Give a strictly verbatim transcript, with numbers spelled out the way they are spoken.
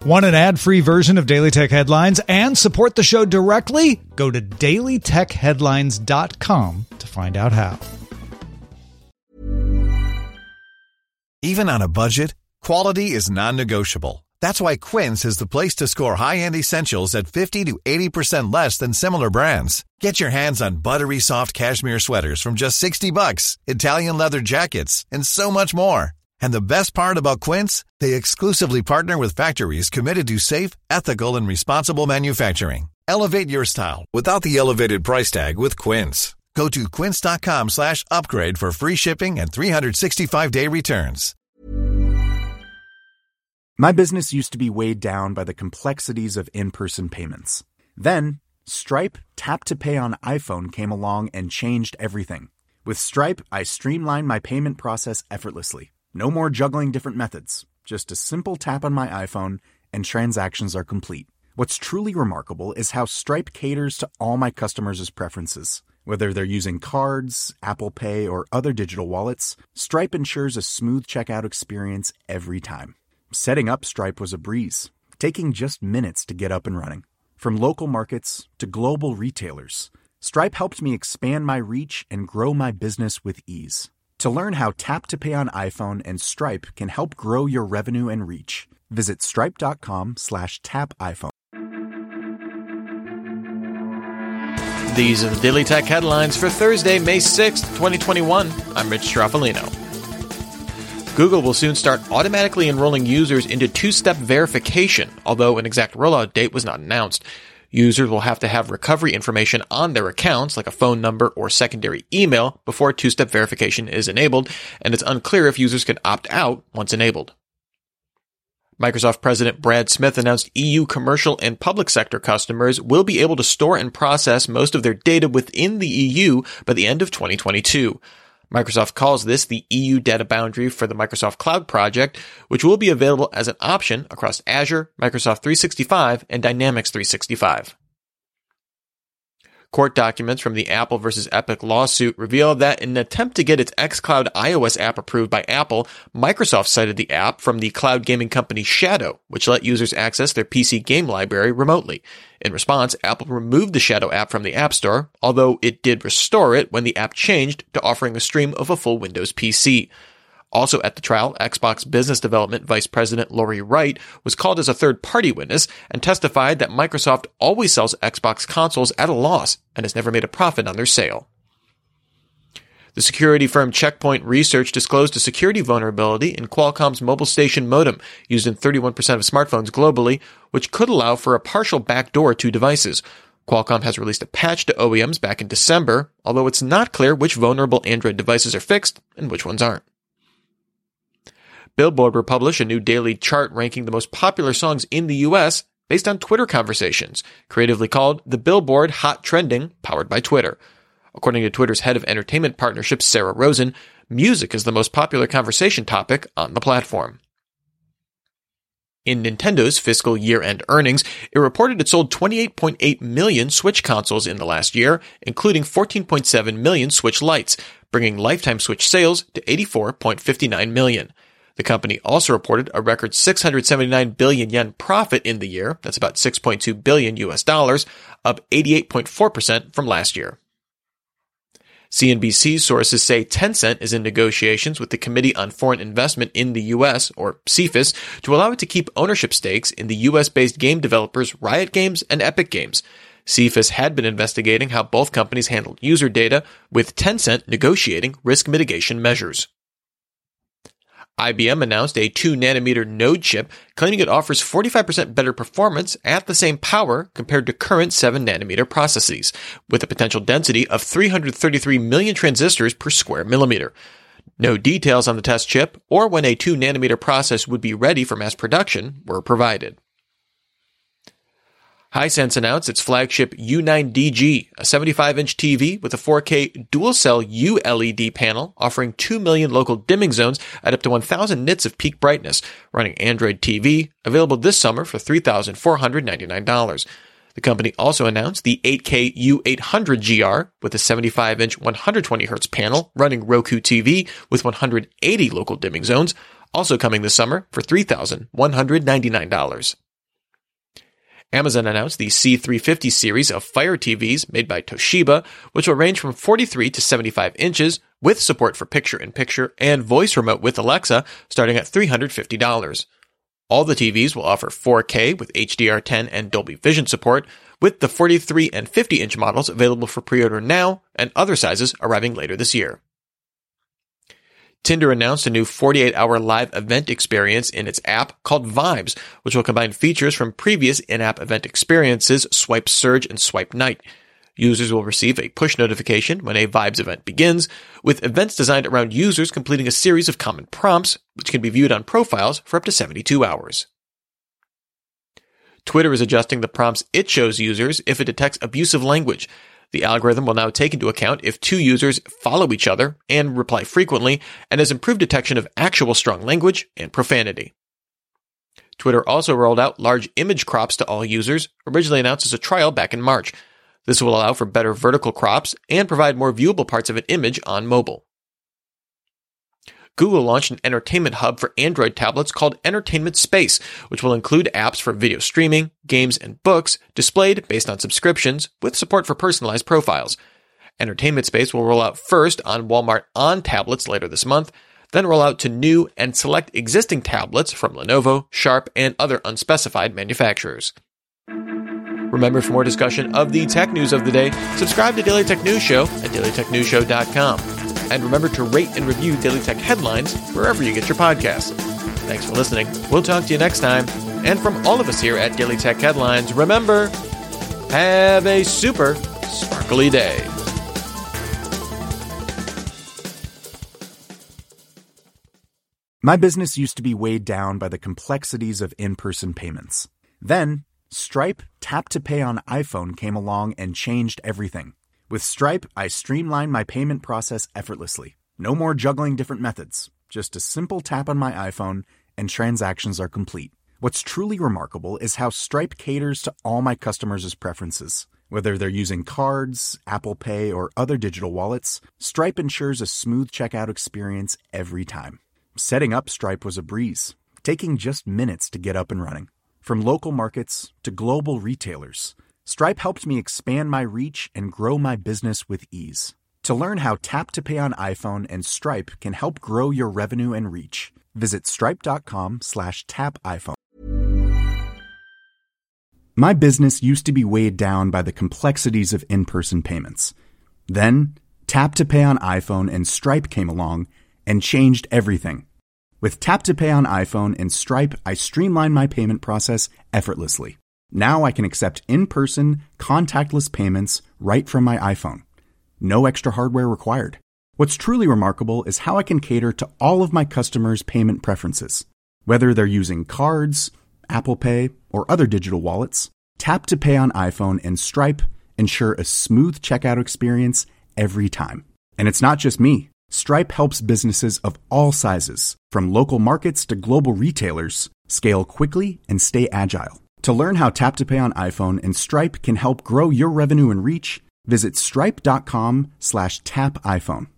Want an ad-free version of Daily Tech Headlines and support the show directly? Go to daily tech headlines dot com to find out how. Even on a budget, quality is non-negotiable. That's why Quince is the place to score high-end essentials at fifty to eighty percent less than similar brands. Get your hands on buttery soft cashmere sweaters from just sixty bucks, Italian leather jackets, and so much more. And the best part about Quince, they exclusively partner with factories committed to safe, ethical, and responsible manufacturing. Elevate your style without the elevated price tag with Quince. Go to quince.com slash upgrade for free shipping and three sixty-five day returns. My business used to be weighed down by the complexities of in-person payments. Then, Stripe Tap to Pay on iPhone came along and changed everything. With Stripe, I streamlined my payment process effortlessly. No more juggling different methods. Just a simple tap on my iPhone and transactions are complete. What's truly remarkable is how Stripe caters to all my customers' preferences. Whether they're using cards, Apple Pay, or other digital wallets, Stripe ensures a smooth checkout experience every time. Setting up Stripe was a breeze, taking just minutes to get up and running. From local markets to global retailers, Stripe helped me expand my reach and grow my business with ease. To learn how Tap to Pay on iPhone and Stripe can help grow your revenue and reach, visit stripe.com slash tap iPhone. These are the Daily Tech headlines for Thursday, May sixth, twenty twenty-one. I'm Rich Straffolino. Google will soon start automatically enrolling users into two-step verification, although an exact rollout date was not announced. Users will have to have recovery information on their accounts, like a phone number or secondary email, before two-step verification is enabled, and it's unclear if users can opt out once enabled. Microsoft President Brad Smith announced E U commercial and public sector customers will be able to store and process most of their data within the E U by the end of twenty twenty-two. Microsoft calls this the E U data boundary for the Microsoft Cloud Project, which will be available as an option across Azure, Microsoft three sixty-five, and Dynamics three sixty-five. Court documents from the Apple versus Epic lawsuit reveal that in an attempt to get its xCloud iOS app approved by Apple, Microsoft cited the app from the cloud gaming company Shadow, which let users access their P C game library remotely. In response, Apple removed the Shadow app from the App Store, although it did restore it when the app changed to offering a stream of a full Windows P C. Also at the trial, Xbox Business Development Vice President Lori Wright was called as a third-party witness and testified that Microsoft always sells Xbox consoles at a loss and has never made a profit on their sale. The security firm Check Point Research disclosed a security vulnerability in Qualcomm's mobile station modem used in thirty-one percent of smartphones globally, which could allow for a partial backdoor to devices. Qualcomm has released a patch to O E Ms back in December, although it's not clear which vulnerable Android devices are fixed and which ones aren't. Billboard will publish a new daily chart ranking the most popular songs in the U S based on Twitter conversations, creatively called the Billboard Hot Trending, powered by Twitter. According to Twitter's head of entertainment partnerships, Sarah Rosen, music is the most popular conversation topic on the platform. In Nintendo's fiscal year-end earnings, it reported it sold twenty-eight point eight million Switch consoles in the last year, including fourteen point seven million Switch Lites, bringing lifetime Switch sales to eighty-four point five nine million. The company also reported a record six hundred seventy-nine billion yen profit in the year, that's about six point two billion U S dollars, up eighty-eight point four percent from last year. C N B C sources say Tencent is in negotiations with the Committee on Foreign Investment in the U S, or C F I S, to allow it to keep ownership stakes in the U S-based game developers Riot Games and Epic Games. C F I S had been investigating how both companies handled user data, with Tencent negotiating risk mitigation measures. I B M announced a two nanometer node chip, claiming it offers forty-five percent better performance at the same power compared to current seven nanometer processes, with a potential density of three hundred thirty-three million transistors per square millimeter. No details on the test chip or when a two nanometer process would be ready for mass production were provided. Hisense announced its flagship U nine D G, a seventy-five inch T V with a four K dual-cell U L E D panel offering two million local dimming zones at up to one thousand nits of peak brightness, running Android T V, available this summer for three thousand four hundred ninety-nine dollars. The company also announced the eight K U eight hundred G R with a seventy-five inch one hundred twenty hertz panel running Roku T V with one hundred eighty local dimming zones, also coming this summer for three thousand one hundred ninety-nine dollars. Amazon announced the C three fifty series of Fire T Vs made by Toshiba, which will range from forty-three to seventy-five inches, with support for picture-in-picture and voice remote with Alexa, starting at three hundred fifty dollars. All the T Vs will offer four K with H D R ten and Dolby Vision support, with the forty-three and fifty inch models available for pre-order now and other sizes arriving later this year. Tinder announced a new forty-eight hour live event experience in its app called Vibes, which will combine features from previous in-app event experiences Swipe Surge and Swipe Night. Users will receive a push notification when a Vibes event begins, with events designed around users completing a series of common prompts, which can be viewed on profiles for up to seventy-two hours. Twitter is adjusting the prompts it shows users if it detects abusive language. The algorithm will now take into account if two users follow each other and reply frequently, and has improved detection of actual strong language and profanity. Twitter also rolled out large image crops to all users, originally announced as a trial back in March. This will allow for better vertical crops and provide more viewable parts of an image on mobile. Google launched an entertainment hub for Android tablets called Entertainment Space, which will include apps for video streaming, games, and books displayed based on subscriptions with support for personalized profiles. Entertainment Space will roll out first on Walmart On tablets later this month, then roll out to new and select existing tablets from Lenovo, Sharp, and other unspecified manufacturers. Remember, for more discussion of the tech news of the day, subscribe to Daily Tech News Show at daily tech news show dot com. And remember to rate and review Daily Tech Headlines wherever you get your podcasts. Thanks for listening. We'll talk to you next time. And from all of us here at Daily Tech Headlines, remember, have a super sparkly day. My business used to be weighed down by the complexities of in-person payments. Then, Stripe Tap to Pay on iPhone came along and changed everything. With Stripe, I streamlined my payment process effortlessly. No more juggling different methods. Just a simple tap on my iPhone and transactions are complete. What's truly remarkable is how Stripe caters to all my customers' preferences. Whether they're using cards, Apple Pay, or other digital wallets, Stripe ensures a smooth checkout experience every time. Setting up Stripe was a breeze, taking just minutes to get up and running. From local markets to global retailers, Stripe helped me expand my reach and grow my business with ease. To learn how Tap to Pay on iPhone and Stripe can help grow your revenue and reach, visit stripe.com slash tap iPhone. My business used to be weighed down by the complexities of in-person payments. Then, Tap to Pay on iPhone and Stripe came along and changed everything. With Tap to Pay on iPhone and Stripe, I streamlined my payment process effortlessly. Now I can accept in-person, contactless payments right from my iPhone. No extra hardware required. What's truly remarkable is how I can cater to all of my customers' payment preferences. Whether they're using cards, Apple Pay, or other digital wallets, Tap to Pay on iPhone and Stripe ensure a smooth checkout experience every time. And it's not just me. Stripe helps businesses of all sizes, from local markets to global retailers, scale quickly and stay agile. To learn how Tap to Pay on iPhone and Stripe can help grow your revenue and reach, visit stripe.com slash tap iPhone.